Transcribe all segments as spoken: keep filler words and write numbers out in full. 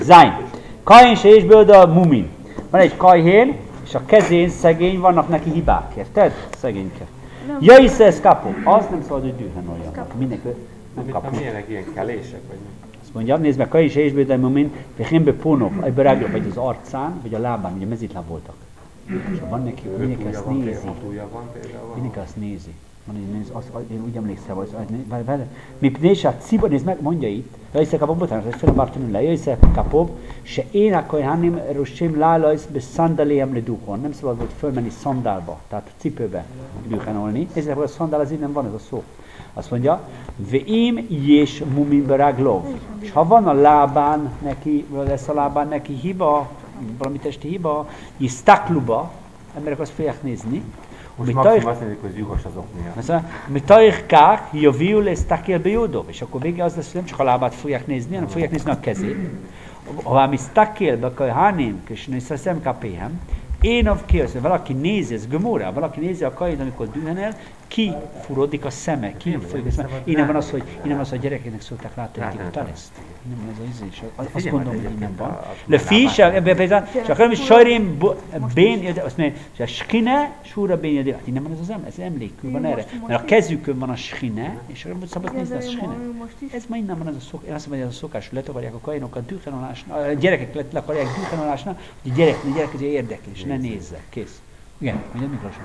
Zány. Kain se és Bölda mumin. Van egy kajhén, és a kezén szegény, vannak neki hibák, érted? Szegényke. Jaj, ez kapó. Az nem szabad, hogy dühön olyan. Mindenki nem kap. Milyenek ilyen kelések, vagy mi? Azt mondja, nézd meg, Kain se és Bölda mumin, vehembe pónov, ebbe ráglap, vagy az arcán, vagy a lábán, ugye mezitláb voltak. És van neki, mindenki azt nézi. Mindenki azt nézi. Van, hogy néz, az, az, én úgy emlékszem, hogy vele. Mi pnésát ciba, nézd meg, mondja itt. Jöjjsz kapom, botános, ezt fel a bártanul le. Jöjjsz kapom, se én akkor hanem rossém lálajsz be szandaléjem le duhon. Nem szabad volt fölmenni szandálba, tehát cipőbe dühenolni. Ezzel, hogy a szandál az innen van, ez a szó. Azt mondja, veim jés muminbe ráglov. És ha van a lábán neki, vagy lesz a lábán neki hiba, valami testi hiba, jisztakluba, emberek azt fogják nézni. Most maximum azt mondjuk, hogy juhos azok miatt. Mi tajkák, javíul lesz takél be jódó. És akkor vége az lesz, hogy nem csak a lábát fogják nézni, hanem fogják nézni a kezét. Ha mi takél be, akkor hánim, és nézve szemkapéhem, én av ki az, valaki nézi, ez gömóra, valaki nézi a kajét, amikor dühenel, ki furodik a szeme, ki folyik a szeme. Innen van az, hogy innen az, hogy a gyerekeknek szokták látni, hogy taleszt. Innen van az ízés. Azt gondolom, hogy innen van. Le fis, és akkor nem is sajrém bén, azt mondja, hogy a skine, súra bén, innen van ez az emlék, ez emlékül van erre. Mert a kezükön van a skine, és akkor szabad nézni a skine. Ez ma innen van ez a szokás, én azt mondom, hogy ez a szokás, hogy letakarják a kajinokat dühenolásnál, a gyerekek letakarják dühenolásnál, hogy a gyerek, a gyerek azért érdekli, és ne nézze. Kész. Igen, mondjad Miklóson.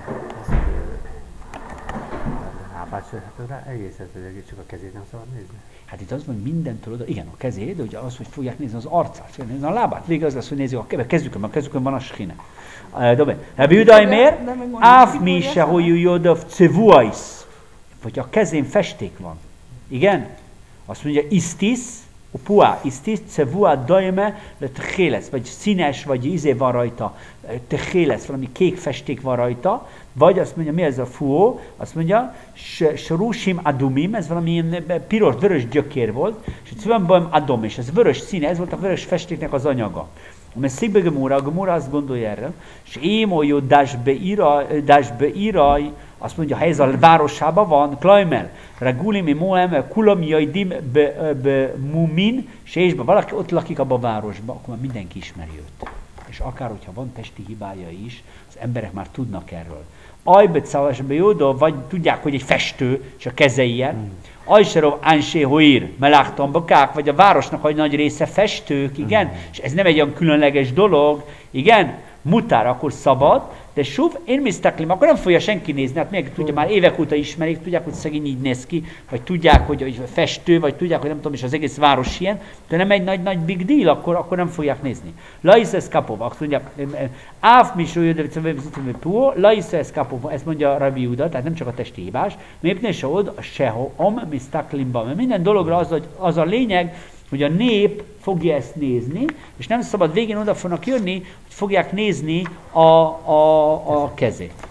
Lábát rá egészet, hogy csak a kezét nem szabad nézni. Hát itt az van, hogy mindentől oda, igen, a kezét, de ugye az, hogy fogják nézni az arcát, fogják nézni a lábát. Vége az lesz, hogy nézik a kezükön, a kezükön van a skine. Dobre. Rabbi Judai mér, áf mi se, hogy jödöv cevuais. Vagy a kezén festék van. Igen? Azt mondja, isztis, a puá, isztis, cevua dajme, le tchélesz, vagy színes, vagy izé van rajta, tchélesz, valami kék festék van rajta, vagy azt mondja, mi ez a fuó? Azt mondja, srusim adumim, ez valami ilyen piros, vörös gyökér volt, és cvömböm adom, és ez vörös színe, ez volt a vörös festéknek az anyaga. Mert szikbe Gemóra, a Gemóra azt gondolja erre, és émolyó dásbe íraj, azt mondja, ha ez a városában van, klajmel, regulimi moem, kulam jajdim be mumin, és valaki ott lakik abban a városban, akkor már mindenki ismeri őt. És akár, hogyha van testi hibája is, az emberek már tudnak erről. Ajbecavasbe jódó, vagy tudják, hogy egy festő, és a keze ilyen. Ajserov ánsé hoír, meláchtambakák, vagy a városnak egy nagy része festők, igen, és ez nem egy olyan különleges dolog, igen, mutár, akkor szabad, de suv, én misztaklim, akkor nem fogja senki nézni, hát még tudja, már évek óta ismerik, tudják, hogy szegény így néz ki, vagy tudják, hogy, hogy festő, vagy tudják, hogy nem tudom, és az egész város ilyen, de nem egy nagy-nagy big deal, akkor, akkor nem fogják nézni. Laisz ez kapov, azt mondja, áv mi sójödő, laisz ez kapov, ezt mondja Rabbi Juda, tehát nem csak a testi hibás, mépne se od, seho, om, misztaklimba, mert minden dologra az, hogy az a lényeg, hogy a nép fogja ezt nézni, és nem szabad végén oda fognak jönni, hogy fogják nézni a, a, a kezét.